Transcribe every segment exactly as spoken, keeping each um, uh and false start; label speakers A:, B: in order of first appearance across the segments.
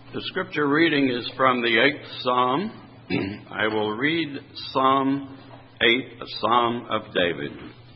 A: The scripture reading is from the eighth Psalm. I will read Psalm eight, a Psalm of David.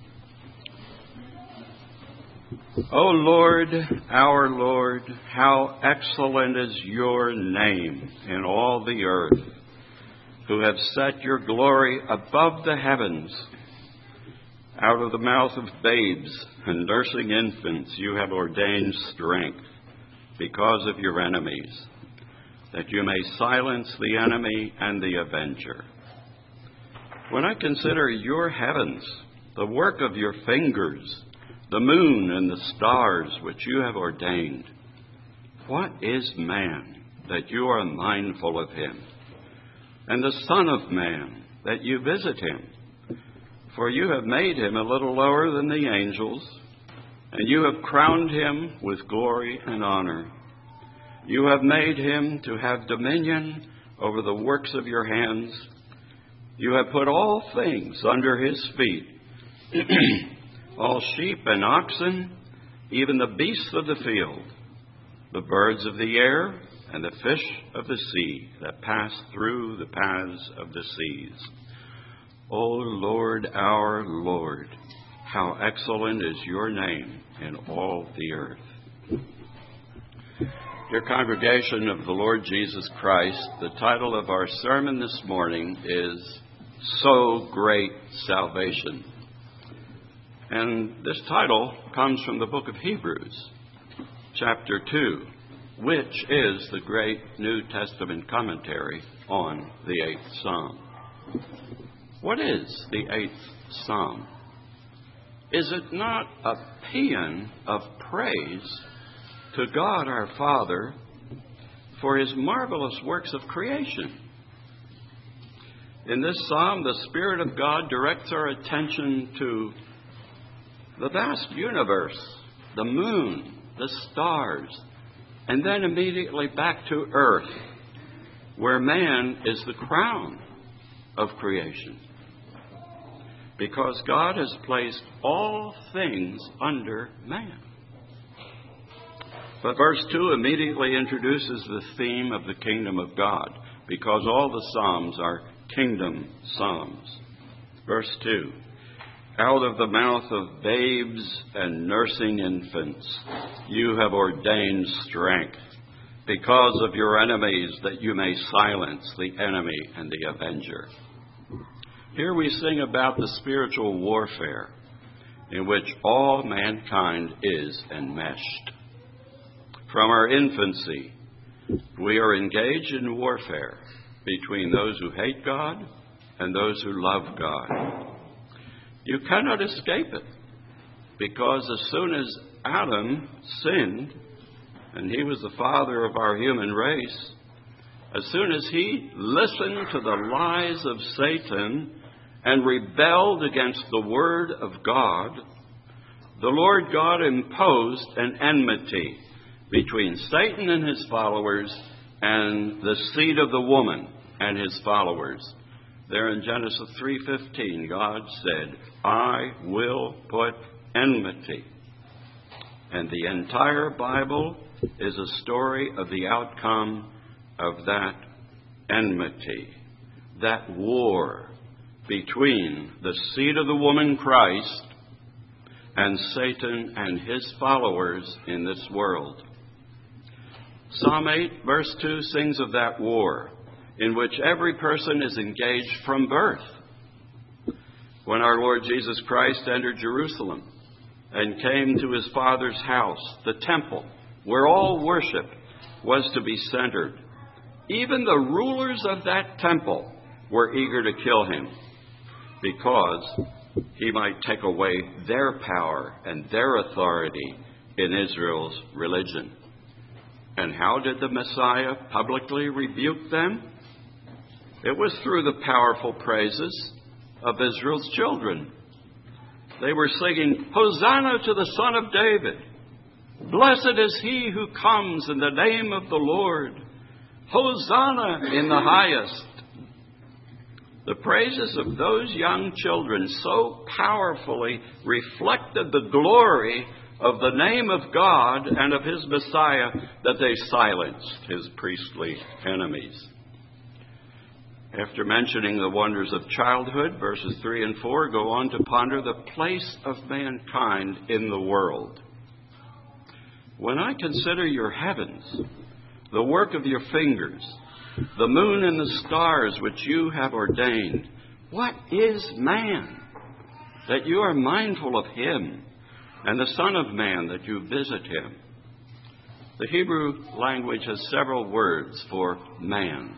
A: O Lord, our Lord, how excellent is your name in all the earth, who have set your glory above the heavens. Out of the mouth of babes and nursing infants you have ordained strength because of your enemies, that you may silence the enemy and the avenger. When I consider your heavens, the work of your fingers, the moon and the stars which you have ordained, what is man that you are mindful of him, and the Son of Man that you visit him? For you have made him a little lower than the angels, and you have crowned him with glory and honor. You have made him to have dominion over the works of your hands. You have put all things under his feet, all sheep and oxen, even the beasts of the field, the birds of the air, and the fish of the sea that pass through the paths of the seas. O Lord, our Lord, how excellent is your name in all the earth. Dear congregation of the Lord Jesus Christ, the title of our sermon this morning is So Great Salvation. And this title comes from the book of Hebrews, chapter two, which is the great New Testament commentary on the eighth Psalm. What is the eighth Psalm? Is it not a paean of praise to God our Father for his marvelous works of creation? In this psalm, the Spirit of God directs our attention to the vast universe, the moon, the stars, and then immediately back to earth, where man is the crown of creation, because God has placed all things under man. But verse two immediately introduces the theme of the kingdom of God, because all the Psalms are kingdom Psalms. Verse two, out of the mouth of babes and nursing infants you have ordained strength, because of your enemies, that you may silence the enemy and the avenger. Here we sing about the spiritual warfare in which all mankind is enmeshed. From our infancy, we are engaged in warfare between those who hate God and those who love God. You cannot escape it, because as soon as Adam sinned, and he was the father of our human race, as soon as he listened to the lies of Satan and rebelled against the word of God, the Lord God imposed an enmity between Satan and his followers and the seed of the woman and his followers. There in Genesis three fifteen, God said, I will put enmity. And the entire Bible is a story of the outcome of that enmity, that war between the seed of the woman, Christ, and Satan and his followers in this world. Psalm eight, verse two, sings of that war in which every person is engaged from birth. When our Lord Jesus Christ entered Jerusalem and came to his Father's house, the temple, where all worship was to be centered, even the rulers of that temple were eager to kill him, because he might take away their power and their authority in Israel's religion. And how did the Messiah publicly rebuke them? It was through the powerful praises of Israel's children. They were singing, Hosanna to the Son of David. Blessed is he who comes in the name of the Lord. Hosanna in the highest. The praises of those young children so powerfully reflected the glory of the name of God and of his Messiah that they silenced his priestly enemies. After mentioning the wonders of childhood, verses three and four go on to ponder the place of mankind in the world. When I consider your heavens, the work of your fingers, the moon and the stars which you have ordained, what is man that you are mindful of him, and the Son of Man that you visit him? The Hebrew language has several words for man.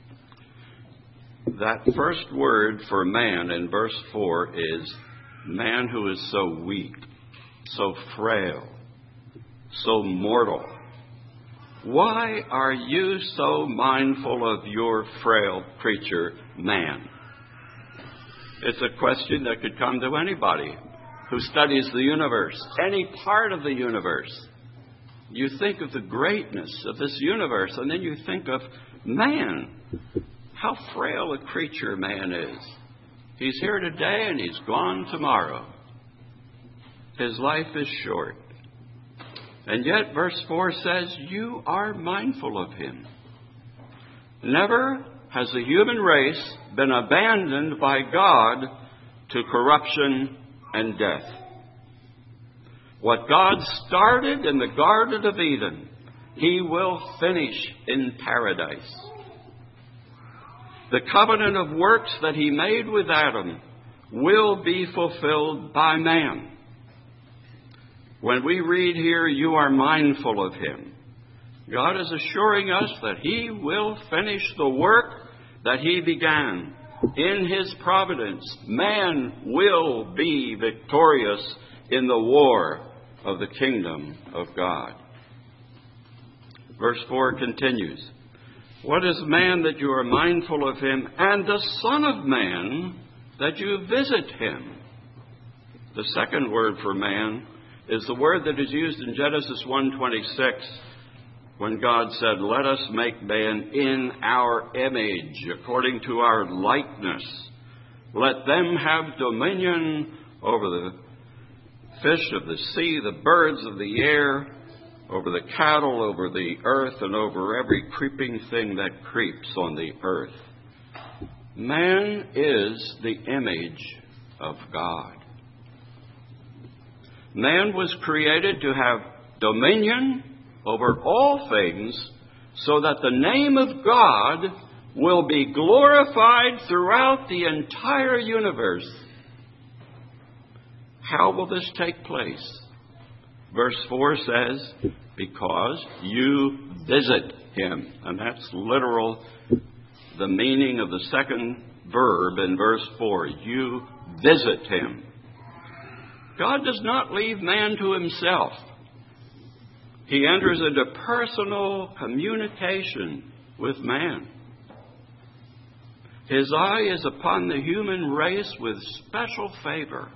A: That first word for man in verse four is man who is so weak, so frail, so mortal. Why are you so mindful of your frail creature, man? It's a question that could come to anybody who studies the universe, any part of the universe. You think of the greatness of this universe, and then you think of man. How frail a creature man is. He's here today and he's gone tomorrow. His life is short. And yet, verse four says, you are mindful of him. Never has the human race been abandoned by God to corruption and death. What God started in the Garden of Eden, he will finish in paradise. The covenant of works that he made with Adam will be fulfilled by man. When we read here, you are mindful of him, God is assuring us that he will finish the work that he began. In his providence, man will be victorious in the war of the kingdom of God. Verse four continues, what is man that you are mindful of him, and the Son of Man that you visit him? The second word for man is the word that is used in Genesis one twenty-six when God said, let us make man in our image, according to our likeness. Let them have dominion over the fish of the sea, the birds of the air, over the cattle, over the earth, and over every creeping thing that creeps on the earth. Man is the image of God. Man was created to have dominion over all things so that the name of God will be glorified throughout the entire universe. How will this take place? Verse four says, because you visit him. And that's literal, the meaning of the second verb in verse four. You visit him. God does not leave man to himself. He enters into personal communication with man. His eye is upon the human race with special favor.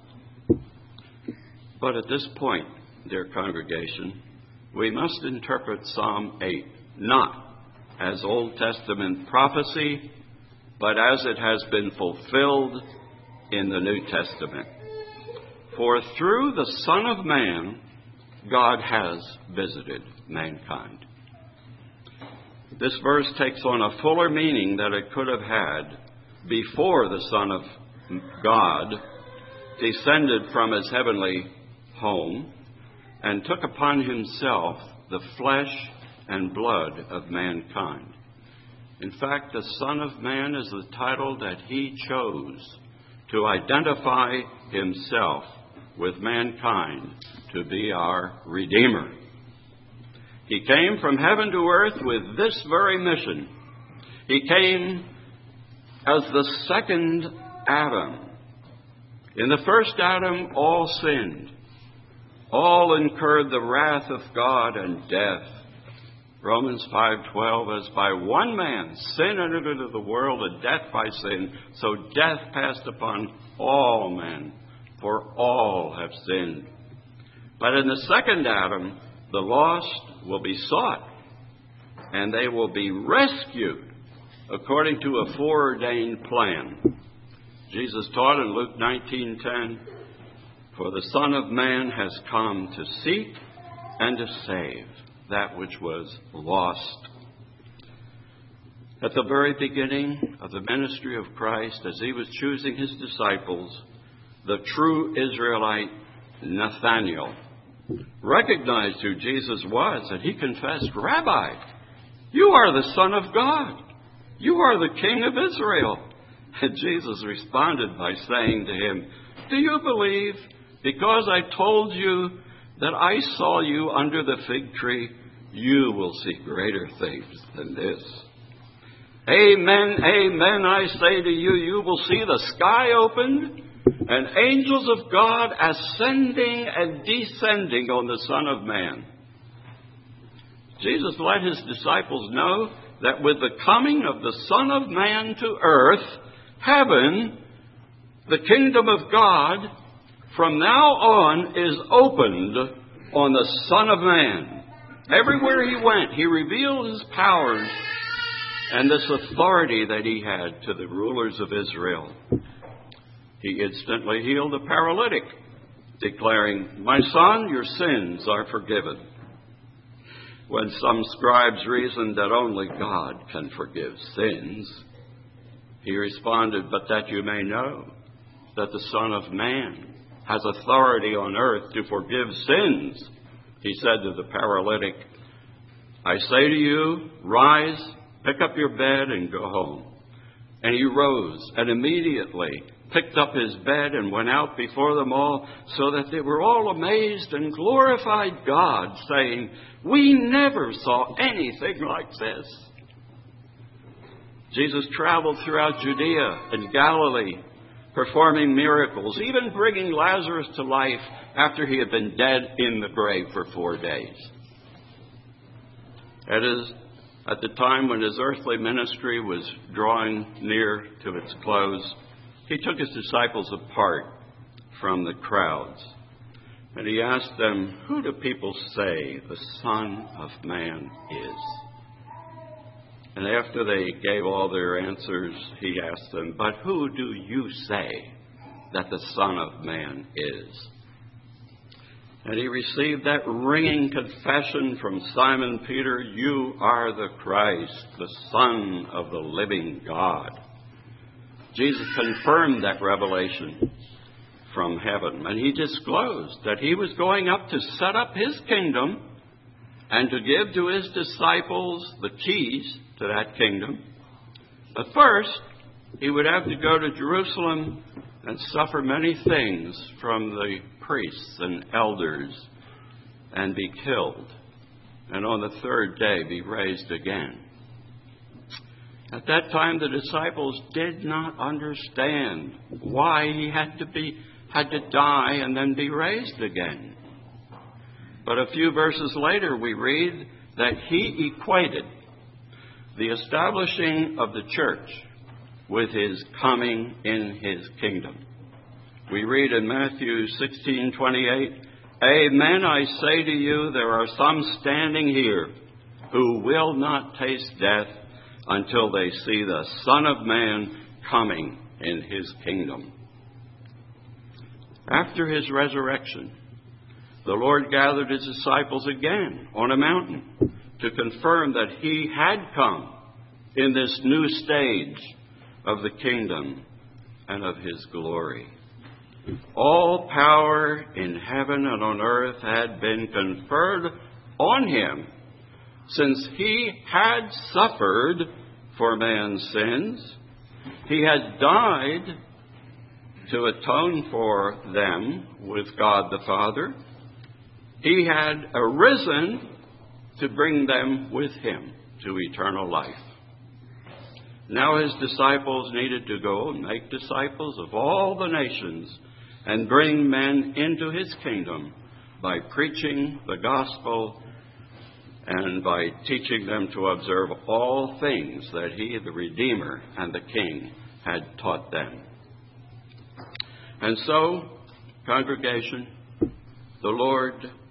A: But at this point, dear congregation, we must interpret Psalm eight not as Old Testament prophecy, but as it has been fulfilled in the New Testament. For through the Son of Man, God has visited mankind. This verse takes on a fuller meaning than it could have had before the Son of God descended from his heavenly home and took upon himself the flesh and blood of mankind. In fact, the Son of Man is the title that he chose to identify himself with mankind to be our Redeemer. He came from heaven to earth with this very mission. He came as the second Adam. In the first Adam, all sinned. All incurred the wrath of God and death. Romans five twelve, as by one man sin entered into the world, and death by sin, so death passed upon all men, for all have sinned. But in the second Adam, the lost will be sought, and they will be rescued according to a foreordained plan. Jesus taught in Luke nineteen ten, For the Son of Man has come to seek and to save that which was lost. At the very beginning of the ministry of Christ, as he was choosing his disciples, the true Israelite Nathanael recognized who Jesus was, and he confessed, "Rabbi, you are the Son of God. You are the King of Israel." And Jesus responded by saying to him, "Do you believe because I told you that I saw you under the fig tree? You will see greater things than this. Amen, amen, I say to you, you will see the sky opened and angels of God ascending and descending on the Son of Man." Jesus let his disciples know that with the coming of the Son of Man to earth, heaven, the kingdom of God, from now on is opened on the Son of Man. Everywhere he went, he revealed his powers and this authority that he had to the rulers of Israel. He instantly healed a paralytic, declaring, "My son, your sins are forgiven." When some scribes reasoned that only God can forgive sins, he responded, "But that you may know that the Son of Man has authority on earth to forgive sins," he said to the paralytic, "I say to you, rise, pick up your bed and go home." And he rose and immediately picked up his bed and went out before them all, so that they were all amazed and glorified God, saying, "We never saw anything like this." Jesus traveled throughout Judea and Galilee, performing miracles, even bringing Lazarus to life after he had been dead in the grave for four days. It is at the time when his earthly ministry was drawing near to its close, he took his disciples apart from the crowds, and he asked them, "Who do people say the Son of Man is?" And after they gave all their answers, he asked them, "But who do you say that the Son of Man is?" And he received that ringing confession from Simon Peter, "You are the Christ, the Son of the living God." Jesus confirmed that revelation from heaven, and he disclosed that he was going up to set up his kingdom and to give to his disciples the keys to that kingdom. But first, he would have to go to Jerusalem and suffer many things from the priests and elders and be killed, and on the third day be raised again. At that time, the disciples did not understand why he had to be had to die and then be raised again. But a few verses later, we read that he equated the establishing of the church with his coming in his kingdom. We read in Matthew sixteen twenty-eight, "Amen, I say to you, there are some standing here who will not taste death until they see the Son of Man coming in his kingdom." After his resurrection, the Lord gathered his disciples again on a mountain to confirm that he had come in this new stage of the kingdom and of his glory. All power in heaven and on earth had been conferred on him, since he had suffered for man's sins. He had died to atone for them with God the Father. He had arisen to bring them with him to eternal life. Now his disciples needed to go and make disciples of all the nations and bring men into his kingdom by preaching the gospel and by teaching them to observe all things that he, the Redeemer and the King, had taught them. And so, congregation, the Lord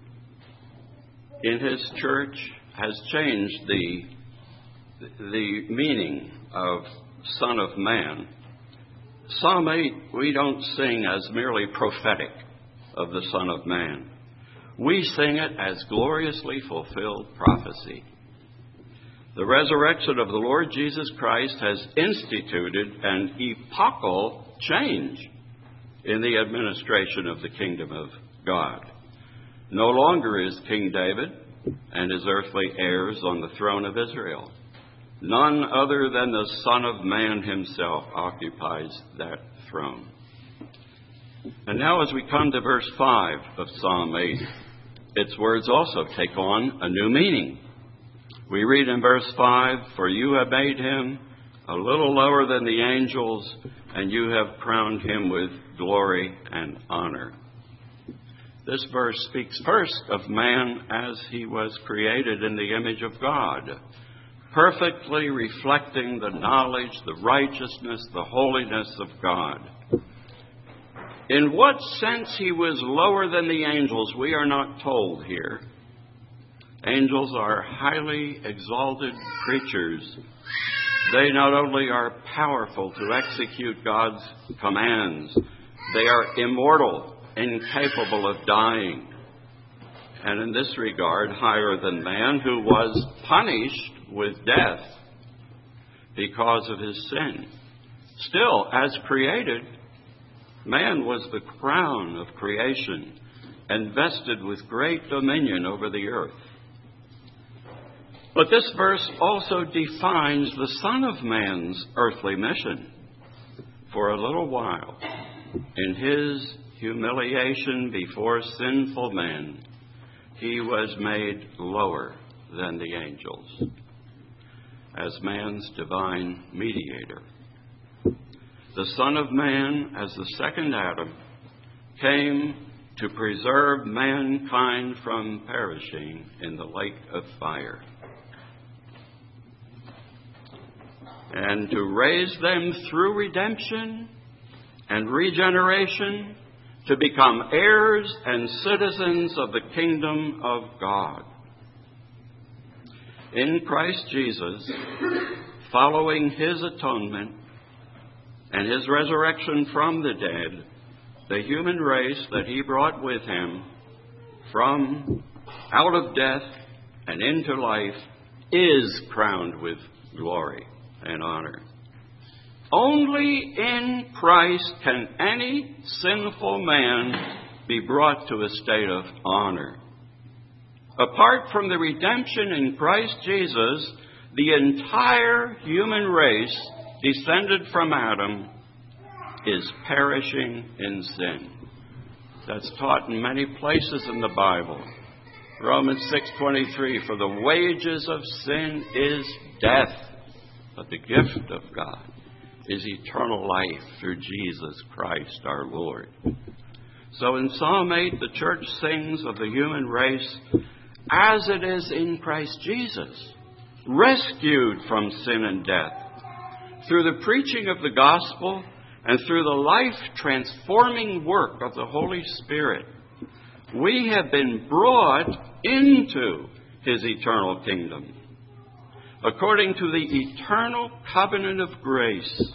A: in his church has changed the, the meaning of Son of Man. Psalm eight we don't sing as merely prophetic of the Son of Man. We sing it as gloriously fulfilled prophecy. The resurrection of the Lord Jesus Christ has instituted an epochal change in the administration of the kingdom of God. No longer is King David and his earthly heirs on the throne of Israel. None other than the Son of Man himself occupies that throne. And now as we come to verse five of Psalm eight, its words also take on a new meaning. We read in verse five, "For you have made him a little lower than the angels, and you have crowned him with glory and honor." This verse speaks first of man as he was created in the image of God, perfectly reflecting the knowledge, the righteousness, the holiness of God. In what sense he was lower than the angels, we are not told here. Angels are highly exalted creatures. They not only are powerful to execute God's commands, they are immortal, incapable of dying. And in this regard, higher than man, who was punished with death because of his sin. Still, as created, man was the crown of creation, invested with great dominion over the earth. But this verse also defines the Son of Man's earthly mission. For a little while, in his humiliation before sinful men, he was made lower than the angels as man's divine mediator. The Son of Man, as the second Adam, came to preserve mankind from perishing in the lake of fire, and to raise them through redemption and regeneration to become heirs and citizens of the kingdom of God. In Christ Jesus, following his atonement and his resurrection from the dead, the human race that he brought with him from out of death and into life is crowned with glory and honor. Only in Christ can any sinful man be brought to a state of honor. Apart from the redemption in Christ Jesus, the entire human race descended from Adam is perishing in sin. That's taught in many places in the Bible. Romans six twenty-three, "For the wages of sin is death, but the gift of God is eternal life through Jesus Christ our Lord." So in Psalm eight, the church sings of the human race as it is in Christ Jesus, rescued from sin and death. Through the preaching of the gospel and through the life-transforming work of the Holy Spirit, we have been brought into his eternal kingdom. According to the eternal covenant of grace,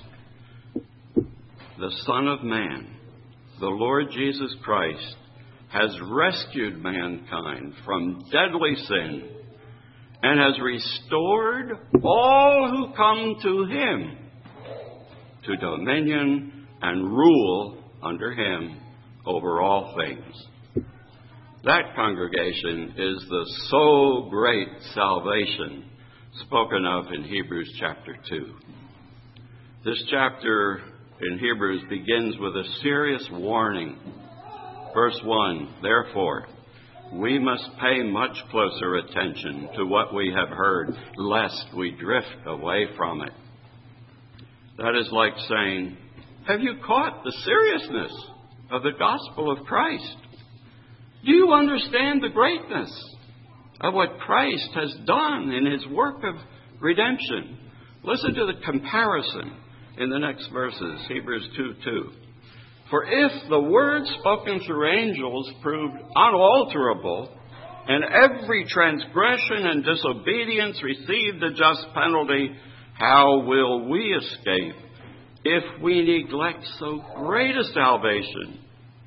A: the Son of Man, the Lord Jesus Christ, has rescued mankind from deadly sin and has restored all who come to him to dominion and rule under him over all things. That congregation is the so great salvation spoken of in Hebrews chapter two. This chapter in Hebrews begins with a serious warning. Verse one, "Therefore, we must pay much closer attention to what we have heard, lest we drift away from it." That is like saying, have you caught the seriousness of the gospel of Christ? Do you understand the greatness of what Christ has done in his work of redemption? Listen to the comparison in the next verses, Hebrews two two. "For if the word spoken through angels proved unalterable, and every transgression and disobedience received a just penalty, how will we escape if we neglect so great a salvation,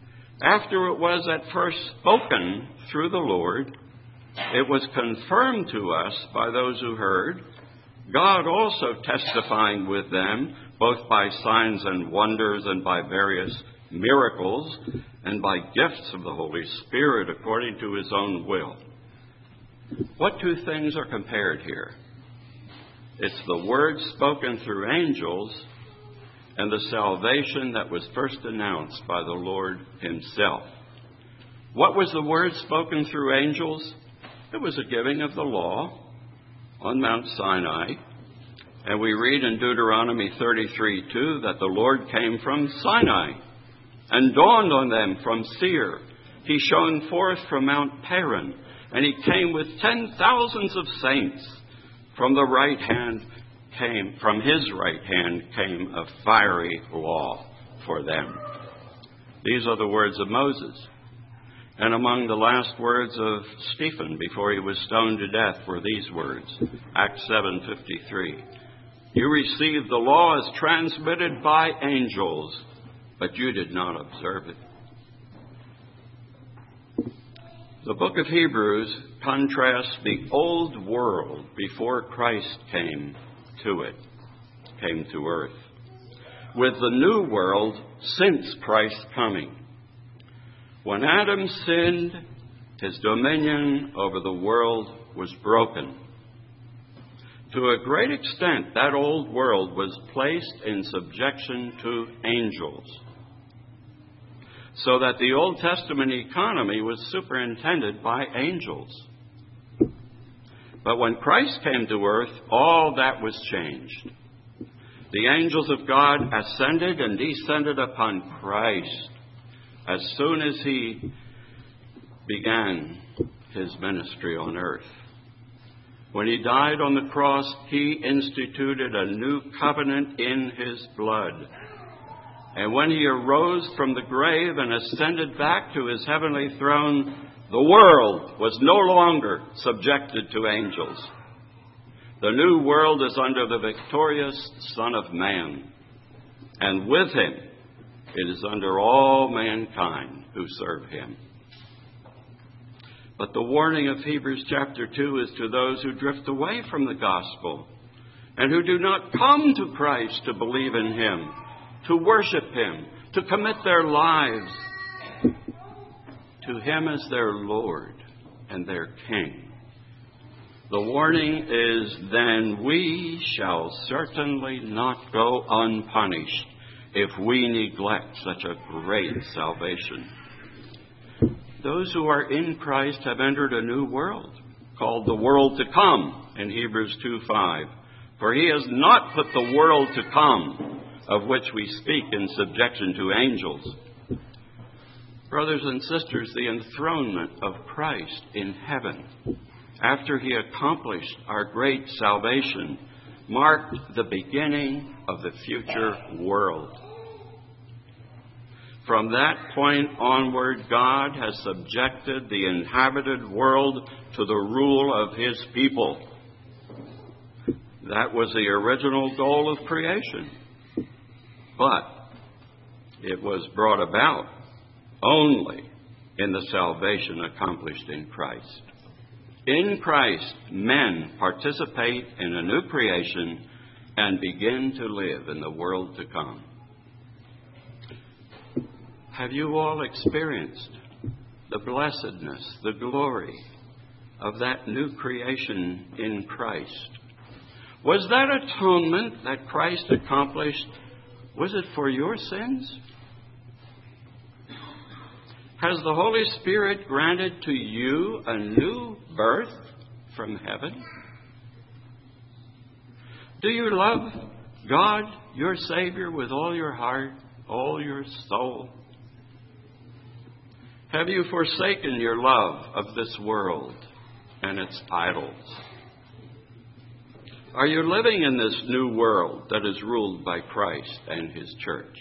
A: After it was at first spoken through the Lord, it was confirmed to us by those who heard, God also testifying with them, both by signs and wonders and by various miracles and by gifts of the Holy Spirit according to his own will. What two things are compared here? It's the word spoken through angels and the salvation that was first announced by the Lord himself. What was the word spoken through angels? It was a giving of the law on Mount Sinai. And we read in Deuteronomy thirty-three two that the Lord came from Sinai and dawned on them from Seir. He shone forth from Mount Paran, and he came with ten thousands of saints. From the right hand came, from his right hand came a fiery law for them. These are the words of Moses. And among the last words of Stephen before he was stoned to death were these words, Acts seven fifty-three. You received the law as transmitted by angels, but you did not observe it. The book of Hebrews contrasts the old world before Christ came to it, came to earth, with the new world since Christ's coming. When Adam sinned, his dominion over the world was broken. To a great extent, that old world was placed in subjection to angels, so that the Old Testament economy was superintended by angels. But when Christ came to earth, all that was changed. The angels of God ascended and descended upon Christ as soon as he began his ministry on earth. When he died on the cross, he instituted a new covenant in his blood. And when he arose from the grave and ascended back to his heavenly throne, the world was no longer subjected to angels. The new world is under the victorious Son of Man, and with him it is under all mankind who serve him. But the warning of Hebrews chapter two is to those who drift away from the gospel and who do not come to Christ to believe in him, to worship him, to commit their lives to him as their Lord and their King. The warning is, then we shall certainly not go unpunished if we neglect such a great salvation. Those who are in Christ have entered a new world, called the world to come in Hebrews two five. For he has not put the world to come, of which we speak, in subjection to angels. Brothers and sisters, the enthronement of Christ in heaven, after he accomplished our great salvation, marked the beginning of the future world. From that point onward, God has subjected the inhabited world to the rule of his people. That was the original goal of creation. But it was brought about only in the salvation accomplished in Christ. In Christ, men participate in a new creation and begin to live in the world to come. Have you all experienced the blessedness, the glory of that new creation in Christ? Was that atonement that Christ accomplished, was it for your sins? Has the Holy Spirit granted to you a new birth from heaven? Do you love God, your Savior, with all your heart, all your soul? Have you forsaken your love of this world and its idols? Are you living in this new world that is ruled by Christ and his church?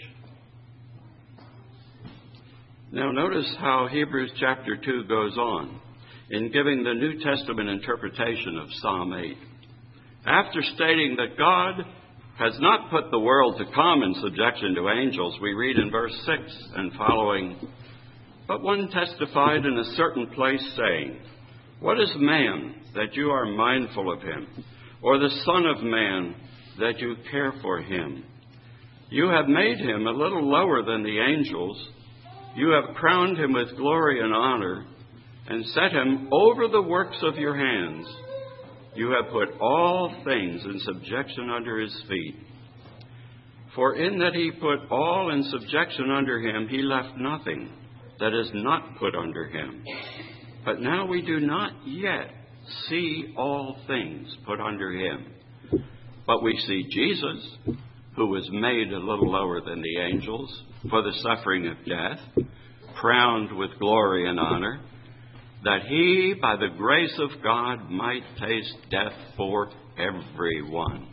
A: Now notice how Hebrews chapter two goes on in giving the New Testament interpretation of Psalm eight. After stating that God has not put the world to come in subjection to angels, we read in verse six and following, But one testified in a certain place, saying, What is man that you are mindful of him, or the Son of Man that you care for him? You have made him a little lower than the angels. You have crowned him with glory and honor, and set him over the works of your hands. You have put all things in subjection under his feet. For in that he put all in subjection under him, he left nothing that is not put under him. But now we do not yet see all things put under him. But we see Jesus, who was made a little lower than the angels for the suffering of death, crowned with glory and honor, that he, by the grace of God, might taste death for everyone.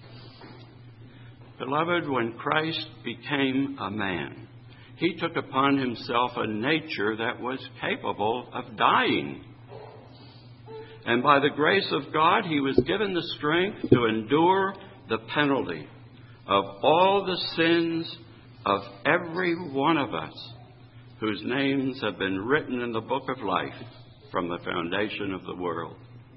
A: Beloved, when Christ became a man, he took upon himself a nature that was capable of dying. And by the grace of God, he was given the strength to endure the penalty of all the sins of every one of us whose names have been written in the book of life from the foundation of the world.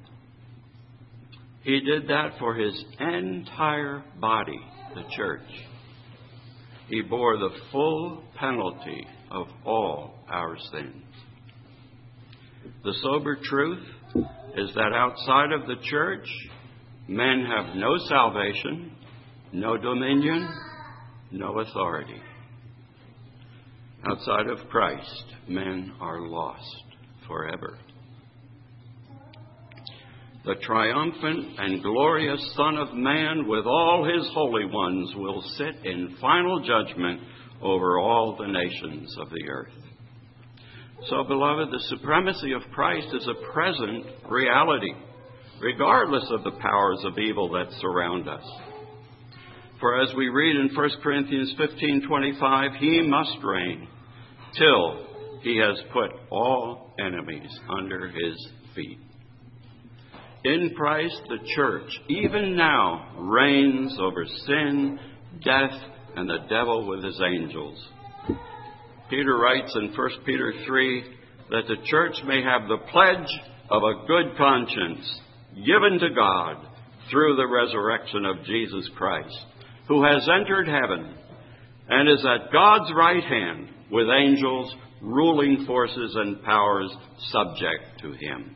A: He did that for his entire body, the church. He bore the full penalty of all our sins. The sober truth is that outside of the church, men have no salvation, no dominion, no authority. Outside of Christ, men are lost forever. The triumphant and glorious Son of Man with all his holy ones will sit in final judgment over all the nations of the earth. So, beloved, the supremacy of Christ is a present reality, regardless of the powers of evil that surround us. For as we read in First Corinthians fifteen twenty-five, he must reign till he has put all enemies under his feet. In Christ, the church, even now, reigns over sin, death, and the devil with his angels. Peter writes in First Peter three that the church may have the pledge of a good conscience given to God through the resurrection of Jesus Christ, who has entered heaven and is at God's right hand with angels, ruling forces, and powers subject to him.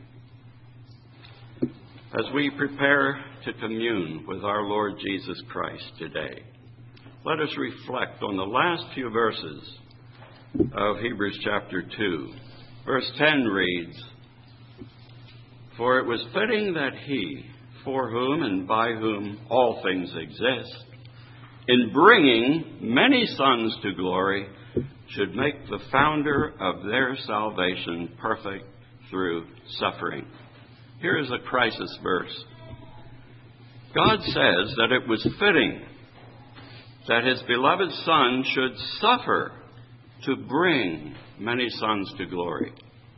A: As we prepare to commune with our Lord Jesus Christ today, let us reflect on the last few verses of Hebrews chapter two. Verse ten reads, For it was fitting that he, for whom and by whom all things exist, in bringing many sons to glory, should make the founder of their salvation perfect through suffering. Here is a crisis verse. God says that it was fitting that his beloved Son should suffer to bring many sons to glory.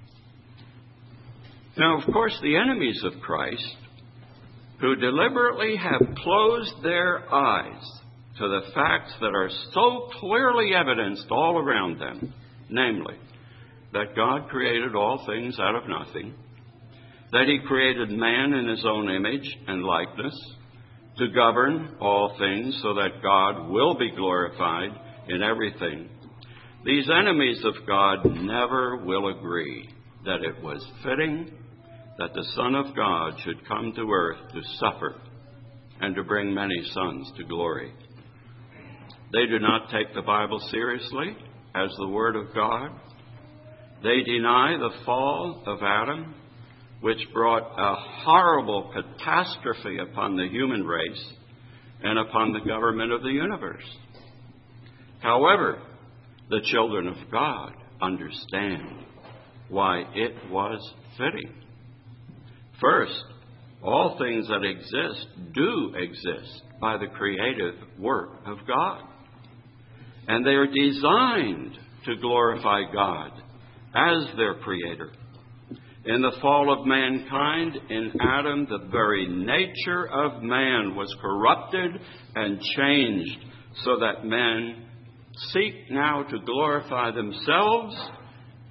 A: Now, of course, the enemies of Christ, who deliberately have closed their eyes to the facts that are so clearly evidenced all around them, namely, that God created all things out of nothing, that he created man in his own image and likeness to govern all things so that God will be glorified in everything. These enemies of God never will agree that it was fitting that the Son of God should come to earth to suffer and to bring many sons to glory. They do not take the Bible seriously as the Word of God. They deny the fall of Adam, which brought a horrible catastrophe upon the human race and upon the government of the universe. However, the children of God understand why it was fitting. First, all things that exist do exist by the creative work of God. And they are designed to glorify God as their creator. In the fall of mankind, in Adam, the very nature of man was corrupted and changed so that men seek now to glorify themselves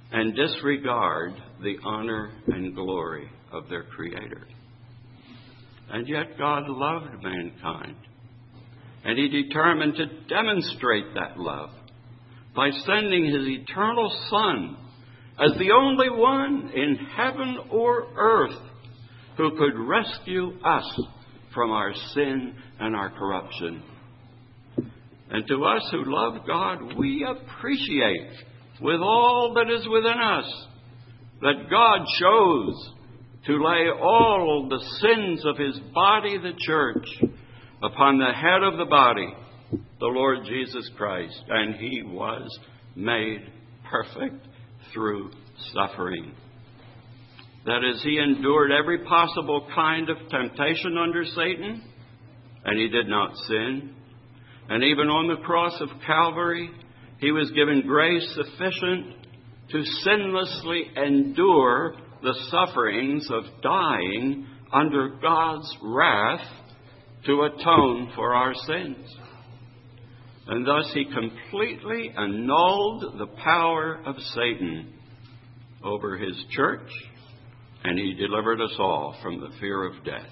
A: and disregard the honor and glory of their Creator. And yet God loved mankind, and He determined to demonstrate that love by sending His eternal Son as the only one in heaven or earth who could rescue us from our sin and our corruption. And to us who love God, we appreciate with all that is within us that God chose to lay all the sins of His body, the church, upon the head of the body, the Lord Jesus Christ. And He was made perfect through suffering. That is, He endured every possible kind of temptation under Satan, and He did not sin. And even on the cross of Calvary, He was given grace sufficient to sinlessly endure the sufferings of dying under God's wrath to atone for our sins. And thus He completely annulled the power of Satan over His church, and He delivered us all from the fear of death.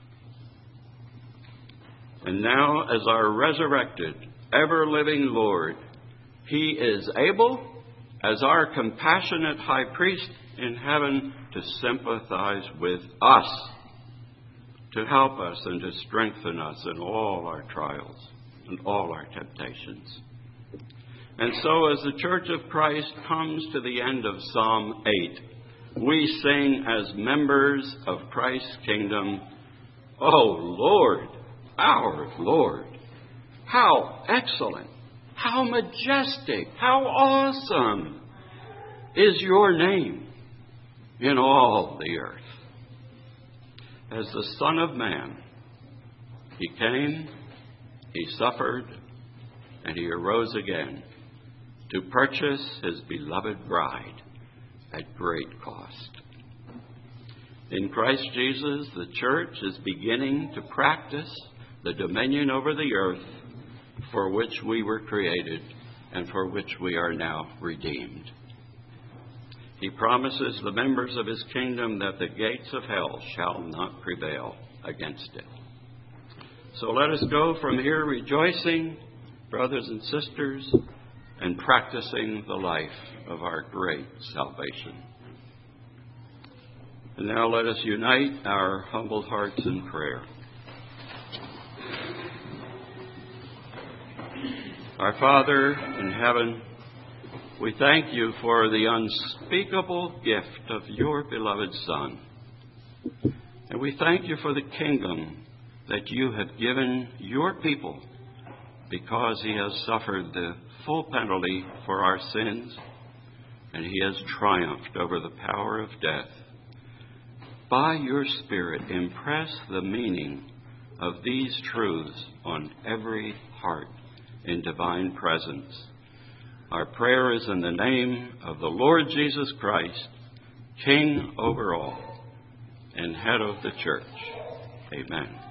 A: And now, as our resurrected, ever-living Lord, He is able, as our compassionate high priest in heaven, to sympathize with us, to help us and to strengthen us in all our trials and all our temptations. And so, as the Church of Christ comes to the end of Psalm eight, we sing as members of Christ's kingdom, "O Lord, our Lord, how excellent, how majestic, how awesome is your name in all the earth." As the Son of Man, He came, He suffered, and He arose again to purchase His beloved bride at great cost. In Christ Jesus, the church is beginning to practice the dominion over the earth for which we were created and for which we are now redeemed. He promises the members of His kingdom that the gates of hell shall not prevail against it. So let us go from here rejoicing, brothers and sisters, and practicing the life of our great salvation. And now let us unite our humbled hearts in prayer. Our Father in heaven, we thank You for the unspeakable gift of Your beloved Son. And we thank You for the kingdom that You have given Your people, because He has suffered the full penalty for our sins, and He has triumphed over the power of death. By Your Spirit, impress the meaning of these truths on every heart in divine presence. Our prayer is in the name of the Lord Jesus Christ, King over all and head of the church. Amen.